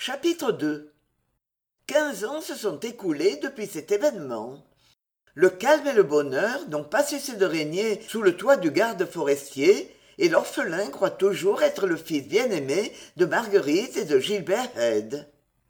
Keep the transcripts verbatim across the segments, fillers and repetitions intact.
Chapitre deux. Quinze ans se sont écoulés depuis cet événement. Le calme et le bonheur n'ont pas cessé de régner sous le toit du garde forestier, et l'orphelin croit toujours être le fils bien-aimé de Marguerite et de Gilbert Head.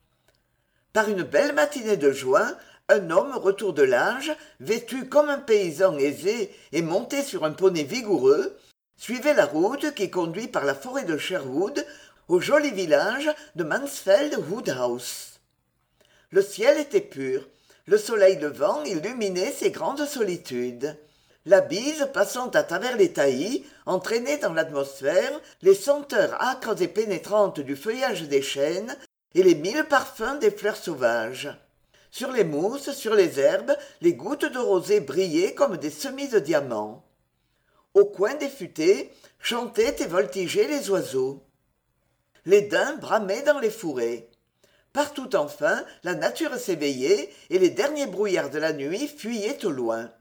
Par une belle matinée de juin, un homme retour de l'âge, vêtu comme un paysan aisé et monté sur un poney vigoureux, suivait la route qui conduit par la forêt de Sherwood au joli village de Mansfeld Woodhouse. Le ciel était pur, le soleil levant illuminait ces grandes solitudes. La bise passant à travers les taillis entraînait dans l'atmosphère les senteurs âcres et pénétrantes du feuillage des chênes et les mille parfums des fleurs sauvages. Sur les mousses, sur les herbes, les gouttes de rosée brillaient comme des semis de diamants. Au coin des futaies, chantaient et voltigeaient les oiseaux. Les daims bramaient dans les fourrés. Partout enfin, la nature s'éveillait et les derniers brouillards de la nuit fuyaient au loin.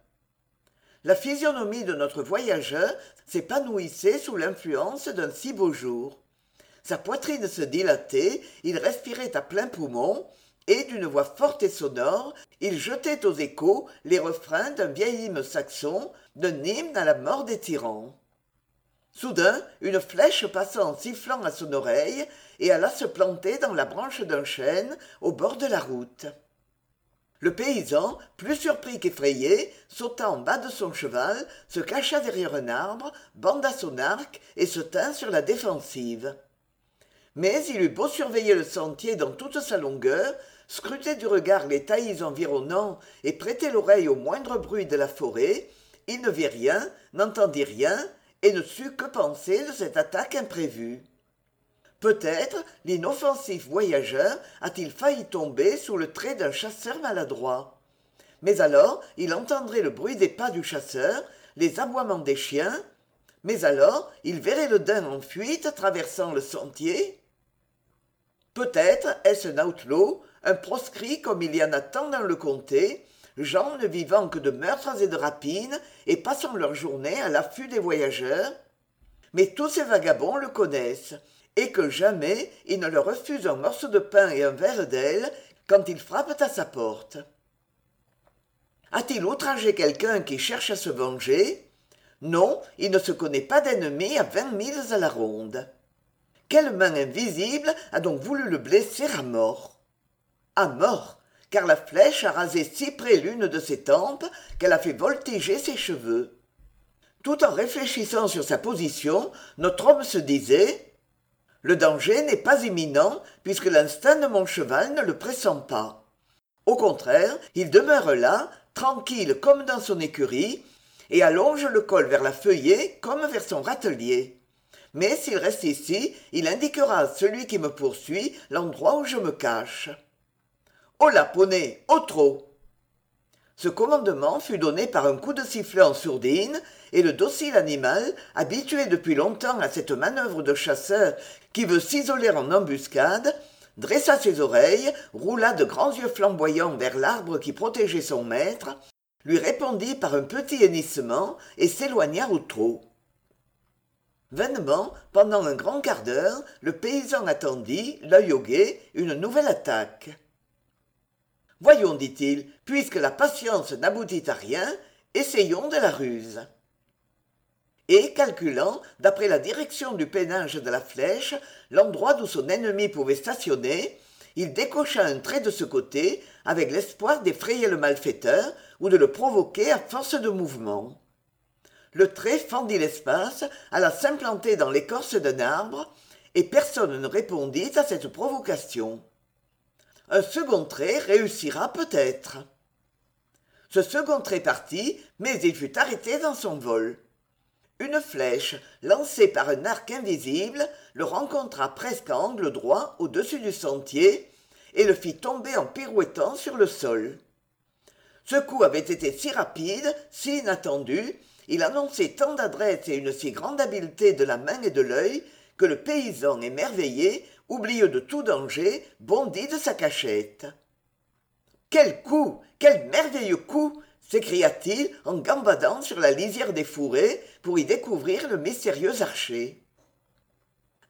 La physionomie de notre voyageur s'épanouissait sous l'influence d'un si beau jour. Sa poitrine se dilatait, il respirait à pleins poumons, et d'une voix forte et sonore, il jetait aux échos les refrains d'un vieil hymne saxon, d'un hymne à la mort des tyrans. Soudain, une flèche passa en sifflant à son oreille et alla se planter dans la branche d'un chêne au bord de la route. Le paysan, plus surpris qu'effrayé, sauta en bas de son cheval, se cacha derrière un arbre, banda son arc et se tint sur la défensive. Mais il eut beau surveiller le sentier dans toute sa longueur, scruter du regard les taillis environnants et prêter l'oreille au moindre bruit de la forêt, il ne vit rien, n'entendit rien, et ne sut que penser de cette attaque imprévue. Peut-être l'inoffensif voyageur a-t-il failli tomber sous le trait d'un chasseur maladroit. Mais alors il entendrait le bruit des pas du chasseur, les aboiements des chiens, mais alors il verrait le daim en fuite traversant le sentier. Peut-être est-ce un outlaw, un proscrit comme il y en a tant dans le comté, gens ne vivant que de meurtres et de rapines et passant leur journée à l'affût des voyageurs. Mais tous ces vagabonds le connaissent, et que jamais il ne leur refuse un morceau de pain et un verre d'aile quand ils frappent à sa porte. A-t-il outragé quelqu'un qui cherche à se venger? Non, il ne se connaît pas d'ennemi à vingt milles à la ronde. Quelle main invisible a donc voulu le blesser à mort? À mort, car la flèche a rasé si près l'une de ses tempes qu'elle a fait voltiger ses cheveux. Tout en réfléchissant sur sa position, notre homme se disait « Le danger n'est pas imminent, puisque l'instinct de mon cheval ne le pressent pas. Au contraire, il demeure là, tranquille comme dans son écurie, et allonge le col vers la feuillée comme vers son râtelier. Mais s'il reste ici, il indiquera à celui qui me poursuit l'endroit où je me cache. » « Oh la poney, au trot !» Ce commandement fut donné par un coup de sifflet en sourdine, et le docile animal, habitué depuis longtemps à cette manœuvre de chasseur qui veut s'isoler en embuscade, dressa ses oreilles, roula de grands yeux flamboyants vers l'arbre qui protégeait son maître, lui répondit par un petit hennissement et s'éloigna au trot. Vainement, pendant un grand quart d'heure, le paysan attendit, l'œil au guet, une nouvelle attaque. « Voyons, dit-il, puisque la patience n'aboutit à rien, essayons de la ruse. » Et, calculant, d'après la direction du peinage de la flèche, l'endroit d'où son ennemi pouvait stationner, il décocha un trait de ce côté, avec l'espoir d'effrayer le malfaiteur ou de le provoquer à force de mouvement. Le trait fendit l'espace, alla s'implanter dans l'écorce d'un arbre, et personne ne répondit à cette provocation. Un second trait réussira peut-être. Ce second trait partit, mais il fut arrêté dans son vol. Une flèche, lancée par un arc invisible, le rencontra presque à angle droit au-dessus du sentier et le fit tomber en pirouettant sur le sol. Ce coup avait été si rapide, si inattendu, il annonçait tant d'adresse et une si grande habileté de la main et de l'œil que le paysan émerveillé, oublieux de tout danger, bondit de sa cachette. « Quel coup! Quel merveilleux coup !» s'écria-t-il en gambadant sur la lisière des fourrés pour y découvrir le mystérieux archer.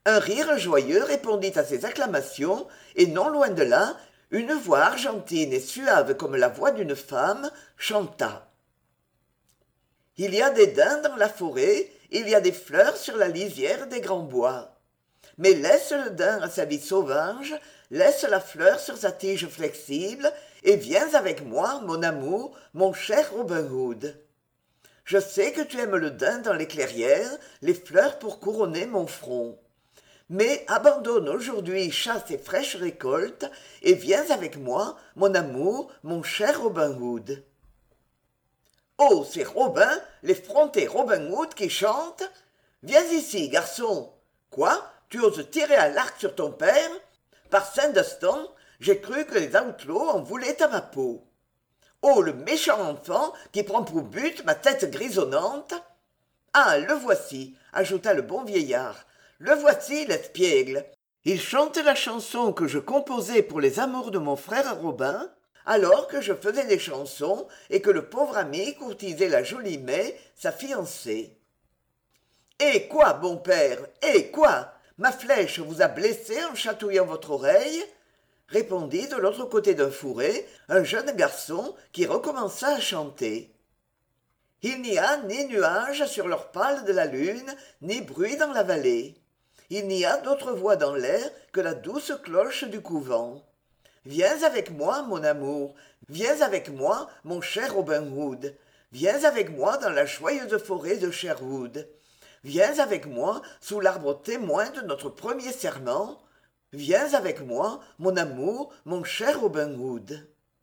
Un rire joyeux répondit à ces acclamations, et non loin de là, une voix argentine et suave comme la voix d'une femme chanta. Il y a des daims dans la forêt, il y a des fleurs sur la lisière des grands bois. Mais laisse le daim à sa vie sauvage, laisse la fleur sur sa tige flexible, et viens avec moi, mon amour, mon cher Robin Hood. Je sais que tu aimes le daim dans les clairières, les fleurs pour couronner mon front. Mais abandonne aujourd'hui chasse et fraîche récolte, et viens avec moi, mon amour, mon cher Robin Hood. Oh, c'est Robin, l'effronté Robin Hood qui chante. Viens ici, garçon. Quoi, tu oses tirer à l'arc sur ton père? Par Saint-Dastan, j'ai cru que les outlaws en voulaient à ma peau. Oh, le méchant enfant qui prend pour but ma tête grisonnante. Ah, le voici, ajouta le bon vieillard. Le voici, l'espiègle. Il chante la chanson que je composais pour les amours de mon frère Robin, alors que je faisais des chansons et que le pauvre ami courtisait la jolie May, sa fiancée. Eh quoi, bon père, eh quoi? Ma flèche vous a blessé en chatouillant votre oreille? Répondit de l'autre côté d'un fourré un jeune garçon qui recommença à chanter. Il n'y a ni nuages sur leur pâle de la lune, ni bruit dans la vallée. Il n'y a d'autre voix dans l'air que la douce cloche du couvent. Viens avec moi, mon amour, viens avec moi, mon cher Robin Hood, viens avec moi dans la joyeuse forêt de Sherwood. Viens avec moi sous l'arbre témoin de notre premier serment. Viens avec moi, mon amour, mon cher Robin Hood.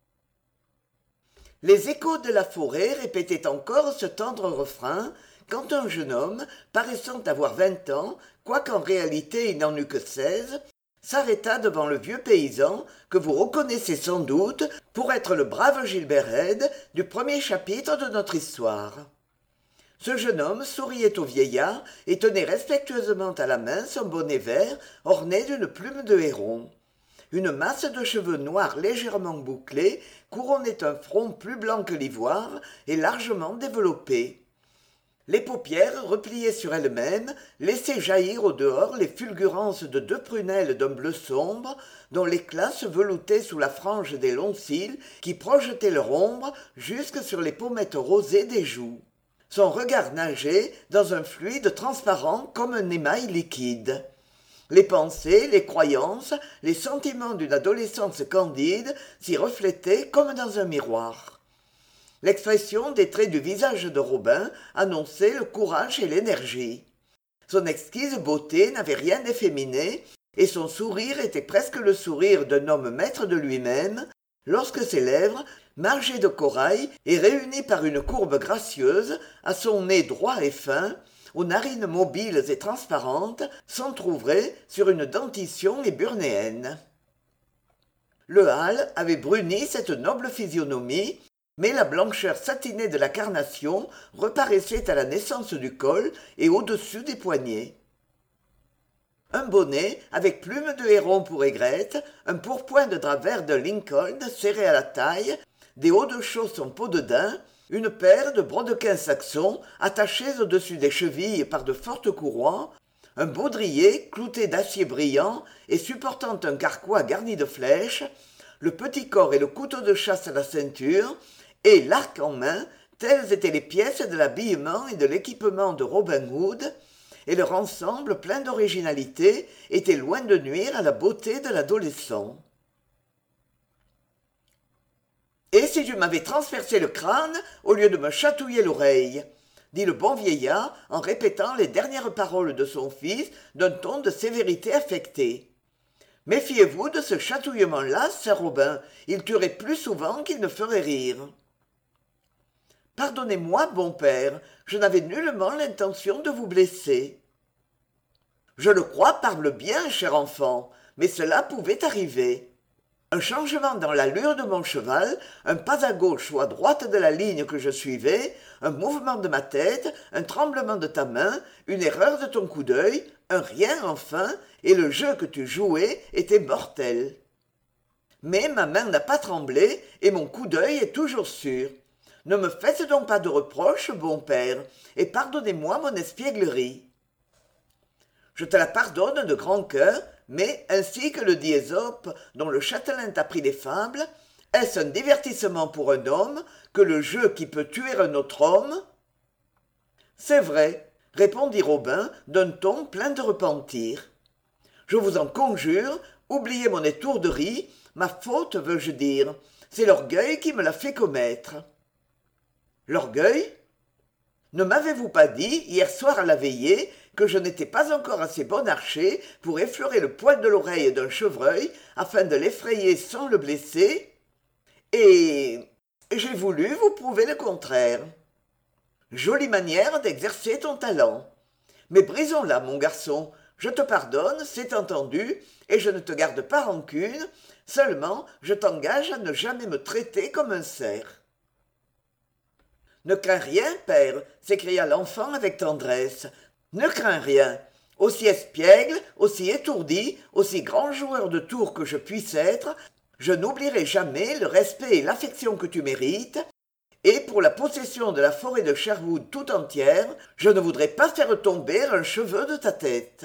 Les échos de la forêt répétaient encore ce tendre refrain, quand un jeune homme, paraissant avoir vingt ans, quoiqu'en réalité il n'en eut que seize, s'arrêta devant le vieux paysan que vous reconnaissez sans doute pour être le brave Gilbert Rede du premier chapitre de notre histoire. Ce jeune homme souriait au vieillard et tenait respectueusement à la main son bonnet vert orné d'une plume de héron. Une masse de cheveux noirs légèrement bouclés couronnait un front plus blanc que l'ivoire et largement développé. Les paupières, repliées sur elles-mêmes, laissaient jaillir au dehors les fulgurances de deux prunelles d'un bleu sombre, dont l'éclat se veloutait sous la frange des longs cils qui projetaient leur ombre jusque sur les pommettes rosées des joues. Son regard nageait dans un fluide transparent comme un émail liquide. Les pensées, les croyances, les sentiments d'une adolescence candide s'y reflétaient comme dans un miroir. L'expression des traits du visage de Robin annonçait le courage et l'énergie. Son exquise beauté n'avait rien d'efféminé, et son sourire était presque le sourire d'un homme maître de lui-même, lorsque ses lèvres, margées de corail et réunies par une courbe gracieuse, à son nez droit et fin, aux narines mobiles et transparentes, s'entr'ouvraient sur une dentition éburnéenne. Le hâle avait bruni cette noble physionomie, mais la blancheur satinée de la carnation reparaissait à la naissance du col et au-dessus des poignets. Un bonnet, avec plume de héron pour aigrette, un pourpoint de drap vert de Lincoln serré à la taille, des hauts de chausses en peau de daim, une paire de brodequins saxons attachés au-dessus des chevilles par de fortes courroies, un baudrier clouté d'acier brillant et supportant un carquois garni de flèches, le petit corps et le couteau de chasse à la ceinture, et l'arc en main, telles étaient les pièces de l'habillement et de l'équipement de Robin Hood, et leur ensemble plein d'originalité était loin de nuire à la beauté de l'adolescent. « Et si tu m'avais transpercé le crâne au lieu de me chatouiller l'oreille ?» dit le bon vieillard en répétant les dernières paroles de son fils d'un ton de sévérité affectée. « Méfiez-vous de ce chatouillement-là, sir Robin, il tuerait plus souvent qu'il ne ferait rire. » « Pardonnez-moi, bon père, je n'avais nullement l'intention de vous blesser. »« Je le crois, parble bien, cher enfant, mais cela pouvait arriver. Un changement dans l'allure de mon cheval, un pas à gauche ou à droite de la ligne que je suivais, un mouvement de ma tête, un tremblement de ta main, une erreur de ton coup d'œil, un rien enfin, et le jeu que tu jouais était mortel. Mais ma main n'a pas tremblé, et mon coup d'œil est toujours sûr. Ne me faites donc pas de reproches, bon père, et pardonnez-moi mon espièglerie. Je te la pardonne de grand cœur, mais, ainsi que le dit Ésope, dont le châtelain t'a pris les fables, est-ce un divertissement pour un homme que le jeu qui peut tuer un autre homme? C'est vrai, répondit Robin d'un ton plein de repentir. Je vous en conjure, oubliez mon étourderie, ma faute veux-je dire, c'est l'orgueil qui me l'a fait commettre. L'orgueil? Ne m'avez-vous pas dit, hier soir à la veillée, que je n'étais pas encore assez bon archer pour effleurer le poil de l'oreille d'un chevreuil afin de l'effrayer sans le blesser? Et j'ai voulu vous prouver le contraire. Jolie manière d'exercer ton talent. Mais brisons-la, mon garçon. Je te pardonne, c'est entendu, et je ne te garde pas rancune. Seulement, je t'engage à ne jamais me traiter comme un cerf. Ne crains rien, père, s'écria l'enfant avec tendresse. Ne crains rien. Aussi espiègle, aussi étourdi, aussi grand joueur de tours que je puisse être, je n'oublierai jamais le respect et l'affection que tu mérites, et pour la possession de la forêt de Sherwood tout entière, je ne voudrais pas faire tomber un cheveu de ta tête.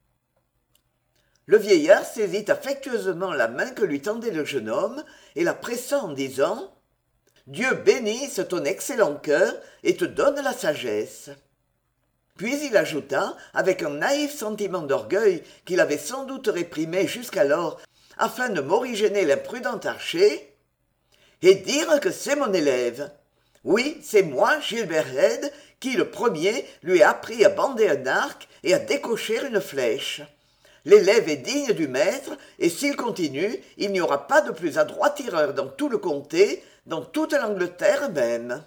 Le vieillard saisit affectueusement la main que lui tendait le jeune homme et la pressa en disant « Dieu bénisse ton excellent cœur et te donne la sagesse. » Puis il ajouta, avec un naïf sentiment d'orgueil qu'il avait sans doute réprimé jusqu'alors afin de m'originer l'imprudent archer, « Et dire que c'est mon élève. Oui, c'est moi, Gilbert Head, qui le premier lui ai appris à bander un arc et à décocher une flèche. L'élève est digne du maître, et s'il continue, il n'y aura pas de plus adroit tireur dans tout le comté, dans toute l'Angleterre même.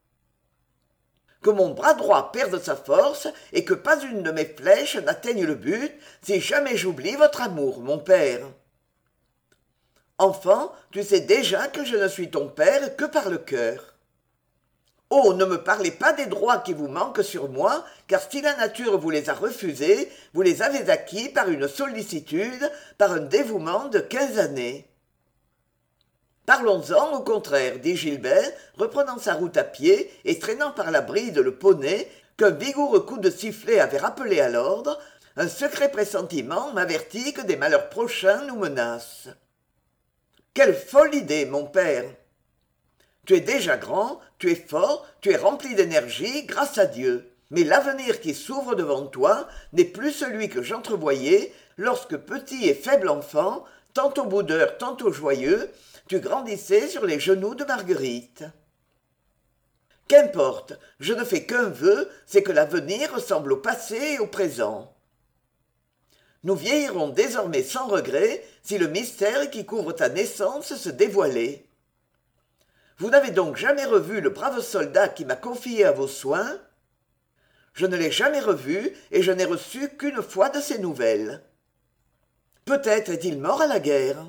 Que mon bras droit perde sa force, et que pas une de mes flèches n'atteigne le but, si jamais j'oublie votre amour, mon père. Enfant, tu sais déjà que je ne suis ton père que par le cœur. Oh, ne me parlez pas des droits qui vous manquent sur moi, car si la nature vous les a refusés, vous les avez acquis par une sollicitude, par un dévouement de quinze années. Parlons-en au contraire, dit Gilbert, reprenant sa route à pied et traînant par la bride le poney qu'un vigoureux coup de sifflet avait rappelé à l'ordre. Un secret pressentiment m'avertit que des malheurs prochains nous menacent. Quelle folle idée, mon père! Tu es déjà grand, tu es fort, tu es rempli d'énergie, grâce à Dieu. Mais l'avenir qui s'ouvre devant toi n'est plus celui que j'entrevoyais lorsque petit et faible enfant, tantôt boudeur, tantôt joyeux, tu grandissais sur les genoux de Marguerite. Qu'importe, je ne fais qu'un vœu, c'est que l'avenir ressemble au passé et au présent. Nous vieillirons désormais sans regret si le mystère qui couvre ta naissance se dévoilait. Vous n'avez donc jamais revu le brave soldat qui m'a confié à vos soins? Je ne l'ai jamais revu et je n'ai reçu qu'une fois de ses nouvelles. Peut-être est-il mort à la guerre.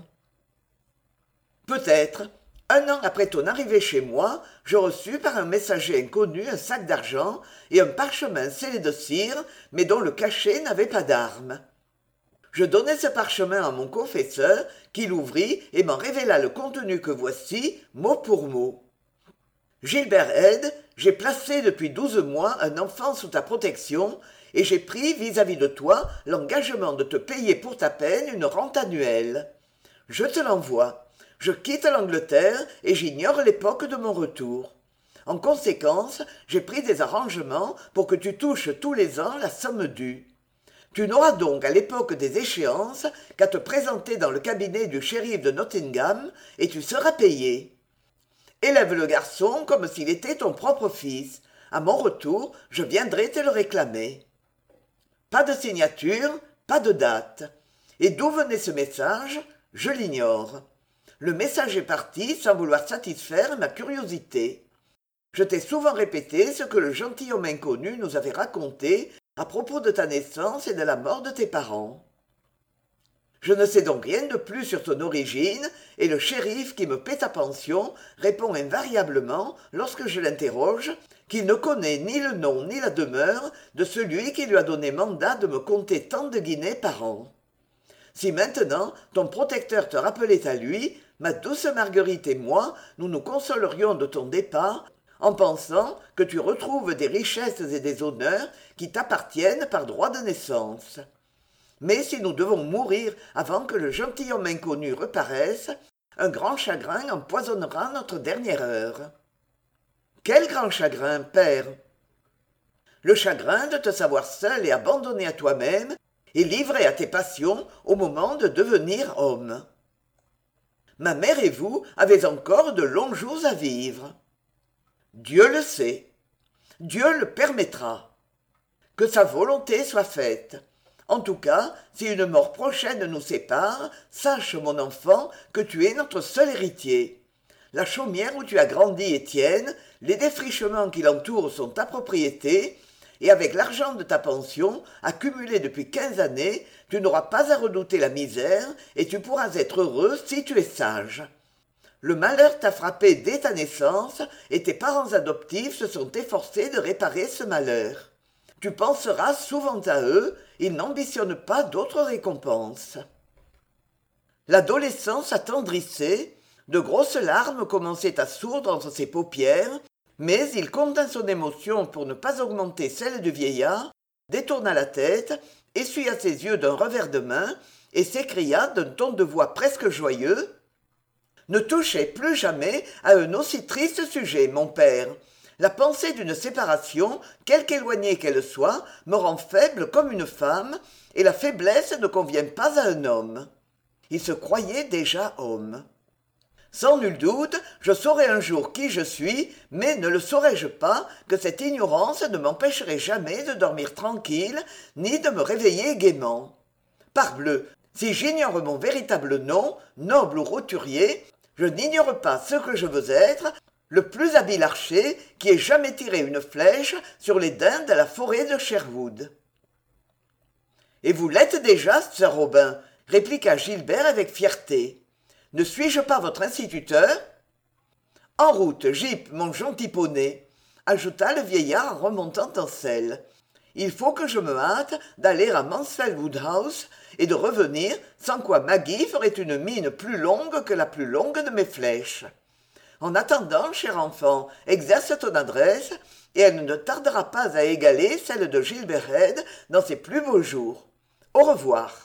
Peut-être. Un an après ton arrivée chez moi, je reçus par un messager inconnu un sac d'argent et un parchemin scellé de cire, mais dont le cachet n'avait pas d'armes. Je donnai ce parchemin à mon confesseur, qui l'ouvrit et m'en révéla le contenu que voici, mot pour mot. Gilbert Head, j'ai placé depuis douze mois un enfant sous ta protection, et j'ai pris vis-à-vis de toi l'engagement de te payer pour ta peine une rente annuelle. Je te l'envoie. Je quitte l'Angleterre et j'ignore l'époque de mon retour. En conséquence, j'ai pris des arrangements pour que tu touches tous les ans la somme due. Tu n'auras donc à l'époque des échéances qu'à te présenter dans le cabinet du shérif de Nottingham et tu seras payé. Élève le garçon comme s'il était ton propre fils. À mon retour, je viendrai te le réclamer. Pas de signature, pas de date. Et d'où venait ce message? Je l'ignore. Le message est parti sans vouloir satisfaire ma curiosité. Je t'ai souvent répété ce que le gentilhomme inconnu nous avait raconté à propos de ta naissance et de la mort de tes parents. Je ne sais donc rien de plus sur ton origine, et le shérif qui me paie ta pension répond invariablement, lorsque je l'interroge, qu'il ne connaît ni le nom ni la demeure de celui qui lui a donné mandat de me compter tant de guinées par an. Si maintenant ton protecteur te rappelait à lui, ma douce Marguerite et moi, nous nous consolerions de ton départ, en pensant que tu retrouves des richesses et des honneurs qui t'appartiennent par droit de naissance. Mais si nous devons mourir avant que le gentilhomme inconnu reparaisse, un grand chagrin empoisonnera notre dernière heure. Quel grand chagrin, père? Le chagrin de te savoir seul et abandonné à toi-même, et livré à tes passions au moment de devenir homme. Ma mère et vous avez encore de longs jours à vivre. Dieu le sait. Dieu le permettra. Que sa volonté soit faite. En tout cas, si une mort prochaine nous sépare, sache, mon enfant, que tu es notre seul héritier. La chaumière où tu as grandi est tienne, les défrichements qui l'entourent sont ta propriété, et avec l'argent de ta pension, accumulé depuis quinze années, tu n'auras pas à redouter la misère, et tu pourras être heureux si tu es sage. Le malheur t'a frappé dès ta naissance, et tes parents adoptifs se sont efforcés de réparer ce malheur. Tu penseras souvent à eux, ils n'ambitionnent pas d'autres récompenses. L'adolescent s'attendrissait, de grosses larmes commençaient à sourdre entre ses paupières, mais il contint son émotion pour ne pas augmenter celle du vieillard, détourna la tête, essuya ses yeux d'un revers de main, et s'écria d'un ton de voix presque joyeux « Ne touchez plus jamais à un aussi triste sujet, mon père. La pensée d'une séparation, quelque éloignée qu'elle soit, me rend faible comme une femme, et la faiblesse ne convient pas à un homme. » Il se croyait déjà homme. Sans nul doute, je saurai un jour qui je suis, mais ne le saurai-je pas que cette ignorance ne m'empêcherait jamais de dormir tranquille, ni de me réveiller gaiement. Parbleu, si j'ignore mon véritable nom, noble ou roturier, je n'ignore pas ce que je veux être, le plus habile archer qui ait jamais tiré une flèche sur les daims de la forêt de Sherwood. « Et vous l'êtes déjà, sir Robin, répliqua Gilbert avec fierté. Ne suis-je pas votre instituteur? En route, Jip, mon gentil poney, ajouta le vieillard en remontant en selle. Il faut que je me hâte d'aller à Mansfield Woodhouse et de revenir, sans quoi Maggie ferait une mine plus longue que la plus longue de mes flèches. En attendant, cher enfant, exerce ton adresse, et elle ne tardera pas à égaler celle de Gilbert Head dans ses plus beaux jours. Au revoir.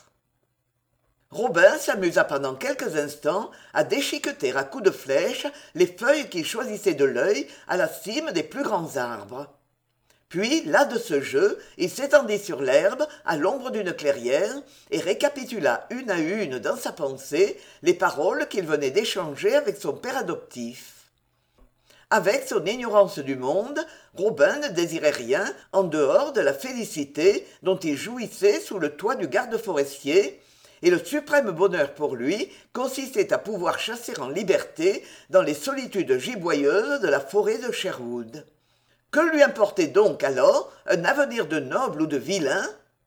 Robin s'amusa pendant quelques instants à déchiqueter à coups de flèche les feuilles qu'il choisissait de l'œil à la cime des plus grands arbres. Puis, las de ce jeu, il s'étendit sur l'herbe, à l'ombre d'une clairière, et récapitula une à une dans sa pensée les paroles qu'il venait d'échanger avec son père adoptif. Avec son ignorance du monde, Robin ne désirait rien en dehors de la félicité dont il jouissait sous le toit du garde forestier, et le suprême bonheur pour lui consistait à pouvoir chasser en liberté dans les solitudes giboyeuses de la forêt de Sherwood. Que lui importait donc alors un avenir de noble ou de vilain?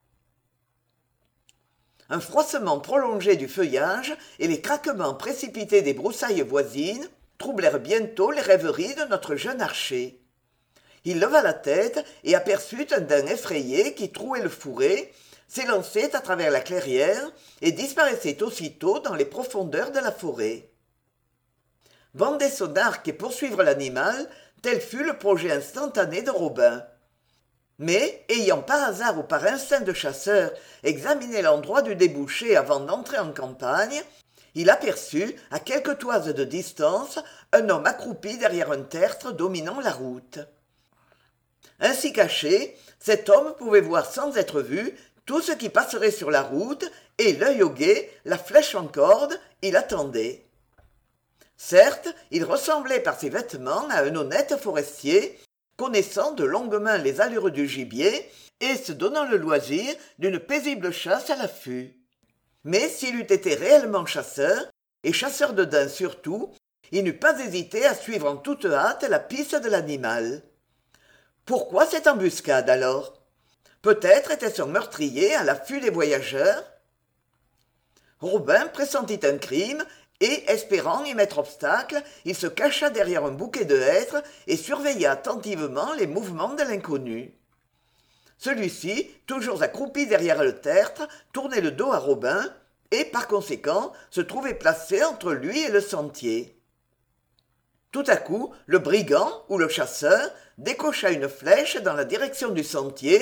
Un froissement prolongé du feuillage et les craquements précipités des broussailles voisines troublèrent bientôt les rêveries de notre jeune archer. Il leva la tête et aperçut un daim effrayé qui trouait le fourré, s'élançait à travers la clairière et disparaissait aussitôt dans les profondeurs de la forêt. Bander son arc et poursuivre l'animal, tel fut le projet instantané de Robin. Mais, ayant par hasard ou par instinct de chasseur examiné l'endroit du débouché avant d'entrer en campagne, il aperçut, à quelques toises de distance, un homme accroupi derrière un tertre dominant la route. Ainsi caché, cet homme pouvait voir sans être vu tout ce qui passerait sur la route, et l'œil au guet, la flèche en corde, il attendait. Certes, il ressemblait par ses vêtements à un honnête forestier, connaissant de longue main les allures du gibier et se donnant le loisir d'une paisible chasse à l'affût. Mais s'il eût été réellement chasseur, et chasseur de daims surtout, il n'eût pas hésité à suivre en toute hâte la piste de l'animal. Pourquoi cette embuscade alors? Peut-être était son meurtrier à l'affût des voyageurs? Robin pressentit un crime, et, espérant y mettre obstacle, il se cacha derrière un bouquet de hêtres et surveilla attentivement les mouvements de l'inconnu. Celui-ci, toujours accroupi derrière le tertre, tournait le dos à Robin, et, par conséquent, se trouvait placé entre lui et le sentier. Tout à coup, le brigand, ou le chasseur, décocha une flèche dans la direction du sentier,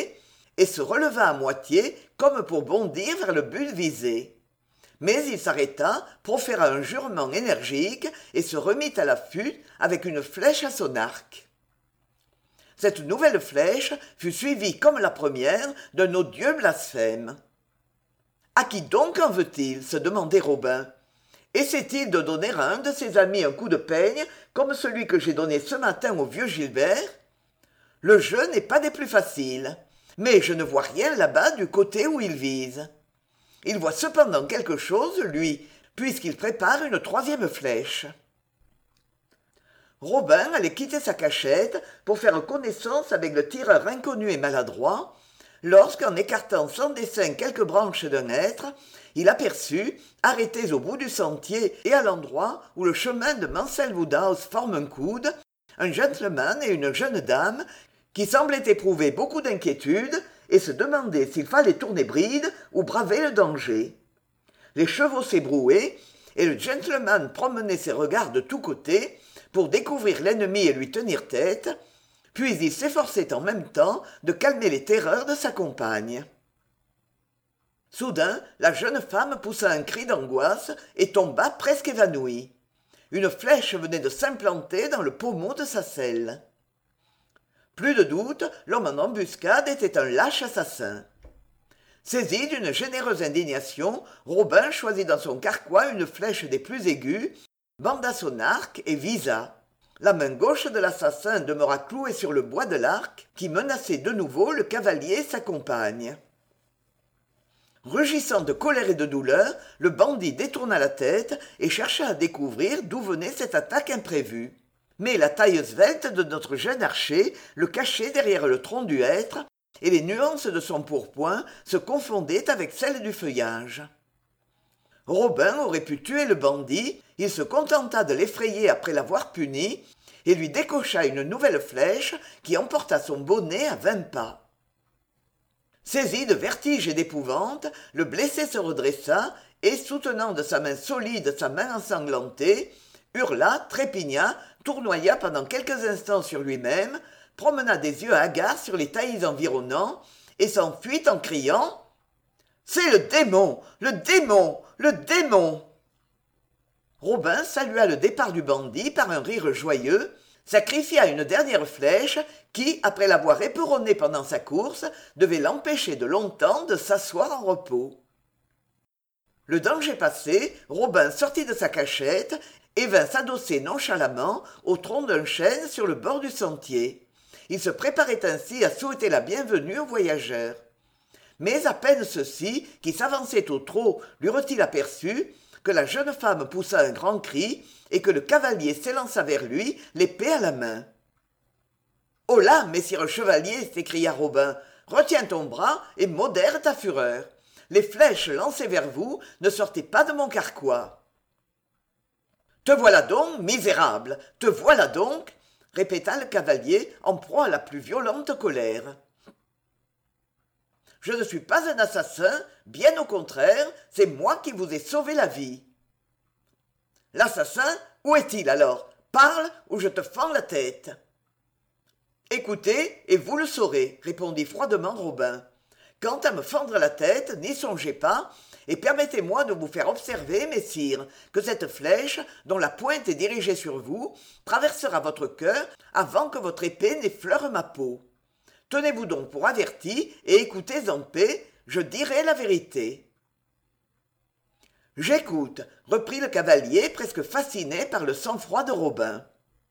et se releva à moitié comme pour bondir vers le but visé. Mais il s'arrêta, proféra un jurement énergique et se remit à l'affût avec une flèche à son arc. Cette nouvelle flèche fut suivie comme la première d'un odieux blasphème. « À qui donc en veut-il » se demandait Robin. « Essaie-t-il de donner à un de ses amis un coup de peigne comme celui que j'ai donné ce matin au vieux Gilbert ? Le jeu n'est pas des plus faciles, mais je ne vois rien là-bas du côté où il vise. Il voit cependant quelque chose, lui, puisqu'il prépare une troisième flèche. » Robin allait quitter sa cachette pour faire connaissance avec le tireur inconnu et maladroit, lorsqu'en écartant sans dessein quelques branches d'un hêtre, il aperçut, arrêtés au bout du sentier et à l'endroit où le chemin de Mansell Woodhouse forme un coude, un gentleman et une jeune dame qui semblaient éprouver beaucoup d'inquiétude et se demander s'il fallait tourner bride ou braver le danger. Les chevaux s'ébrouaient, et le gentleman promenait ses regards de tous côtés pour découvrir l'ennemi et lui tenir tête, puis il s'efforçait en même temps de calmer les terreurs de sa compagne. Soudain, la jeune femme poussa un cri d'angoisse et tomba presque évanouie. Une flèche venait de s'implanter dans le pommeau de sa selle. Plus de doute, l'homme en embuscade était un lâche assassin. Saisi d'une généreuse indignation, Robin choisit dans son carquois une flèche des plus aiguës, banda son arc et visa. La main gauche de l'assassin demeura clouée sur le bois de l'arc qui menaçait de nouveau le cavalier et sa compagne. Rugissant de colère et de douleur, le bandit détourna la tête et chercha à découvrir d'où venait cette attaque imprévue. Mais la taille svelte de notre jeune archer le cachait derrière le tronc du hêtre, et les nuances de son pourpoint se confondaient avec celles du feuillage. Robin aurait pu tuer le bandit, il se contenta de l'effrayer après l'avoir puni, et lui décocha une nouvelle flèche qui emporta son bonnet à vingt pas. Saisi de vertige et d'épouvante, le blessé se redressa et, soutenant de sa main solide sa main ensanglantée, hurla, trépigna, tournoya pendant quelques instants sur lui-même, promena des yeux hagards sur les taillis environnants et s'enfuit en criant « C'est le démon, le démon, le démon !» Robin salua le départ du bandit par un rire joyeux, sacrifia une dernière flèche qui, après l'avoir éperonné pendant sa course, devait l'empêcher de longtemps de s'asseoir en repos. Le danger passé, Robin sortit de sa cachette et vint s'adosser nonchalamment au tronc d'un chêne sur le bord du sentier. Il se préparait ainsi à souhaiter la bienvenue aux voyageurs. Mais à peine ceux-ci, qui s'avançaient au trot, l'eurent-ils aperçu, que la jeune femme poussa un grand cri et que le cavalier s'élança vers lui, l'épée à la main. « Holà, messire chevalier !» s'écria Robin. « Retiens ton bras et modère ta fureur. Les flèches lancées vers vous ne sortaient pas de mon carquois. »« Te voilà donc, misérable, te voilà donc !» répéta le cavalier en proie à la plus violente colère. « Je ne suis pas un assassin, bien au contraire, c'est moi qui vous ai sauvé la vie. »« L'assassin, où est-il alors ? Parle ou je te fends la tête. »« Écoutez, et vous le saurez, » répondit froidement Robin. « Quant à me fendre la tête, n'y songez pas, et permettez-moi de vous faire observer, messire, que cette flèche, dont la pointe est dirigée sur vous, traversera votre cœur avant que votre épée n'effleure ma peau. Tenez-vous donc pour averti et écoutez en paix, je dirai la vérité. »« J'écoute, » reprit le cavalier, presque fasciné par le sang-froid de Robin.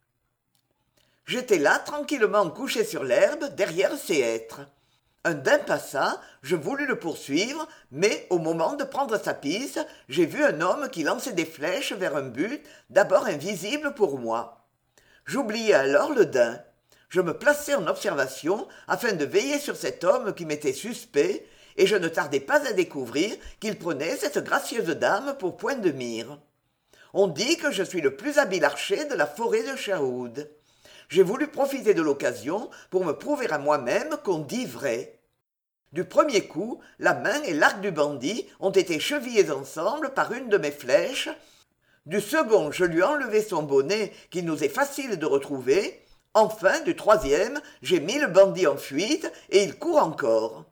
« J'étais là, tranquillement couché sur l'herbe, derrière ces hêtres. Un daim passa, je voulus le poursuivre, mais au moment de prendre sa piste, j'ai vu un homme qui lançait des flèches vers un but d'abord invisible pour moi. J'oubliai alors le daim. Je me plaçai en observation afin de veiller sur cet homme qui m'était suspect, et je ne tardai pas à découvrir qu'il prenait cette gracieuse dame pour point de mire. On dit que je suis le plus habile archer de la forêt de Sherwood. J'ai voulu profiter de l'occasion pour me prouver à moi-même qu'on dit vrai. Du premier coup, la main et l'arc du bandit ont été chevillés ensemble par une de mes flèches. Du second, je lui ai enlevé son bonnet qu'il nous est facile de retrouver. Enfin, du troisième, j'ai mis le bandit en fuite et il court encore.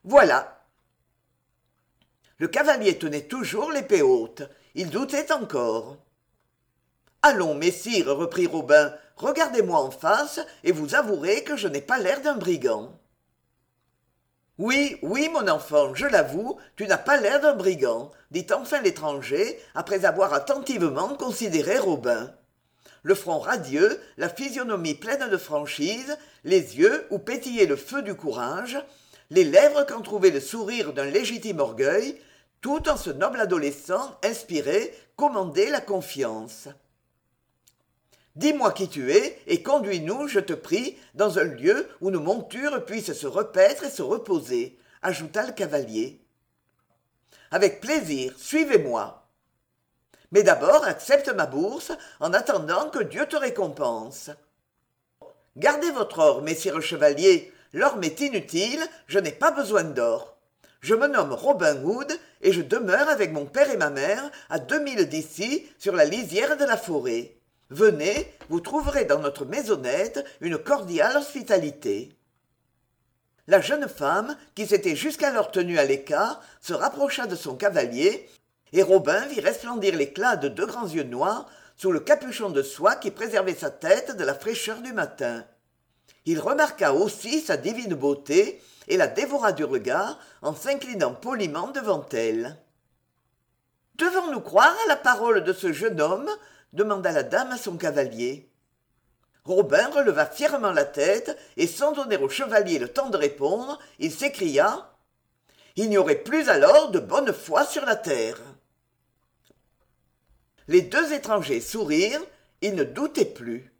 Voilà. Le cavalier tenait toujours l'épée haute. Il doutait encore. Allons, messire, reprit Robin, regardez-moi en face, et vous avouerez que je n'ai pas l'air d'un brigand. Oui, oui, mon enfant, je l'avoue, tu n'as pas l'air d'un brigand, dit enfin l'étranger, après avoir attentivement considéré Robin. Le front radieux, la physionomie pleine de franchise, les yeux où pétillait le feu du courage, les lèvres qu'entrouvait le sourire d'un légitime orgueil, tout en ce noble adolescent inspirait, commandait la confiance. Dis-moi qui tu es, et conduis-nous, je te prie, dans un lieu où nos montures puissent se repaître et se reposer, ajouta le cavalier. Avec plaisir, suivez-moi. Mais d'abord accepte ma bourse, en attendant que Dieu te récompense. Gardez votre or, messire chevalier, l'or m'est inutile, je n'ai pas besoin d'or. Je me nomme Robin Hood, et je demeure avec mon père et ma mère à deux milles d'ici, sur la lisière de la forêt. Venez, vous trouverez dans notre maisonnette une cordiale hospitalité. La jeune femme, qui s'était jusqu'alors tenue à l'écart, se rapprocha de son cavalier, et Robin vit resplendir l'éclat de deux grands yeux noirs sous le capuchon de soie qui préservait sa tête de la fraîcheur du matin. Il remarqua aussi sa divine beauté et la dévora du regard en s'inclinant poliment devant elle. « Devons-nous croire à la parole de ce jeune homme ?» demanda la dame à son cavalier. Robin releva fièrement la tête, et sans donner au chevalier le temps de répondre, il s'écria « Il n'y aurait plus alors de bonne foi sur la terre !» Les deux étrangers sourirent, ils ne doutaient plus.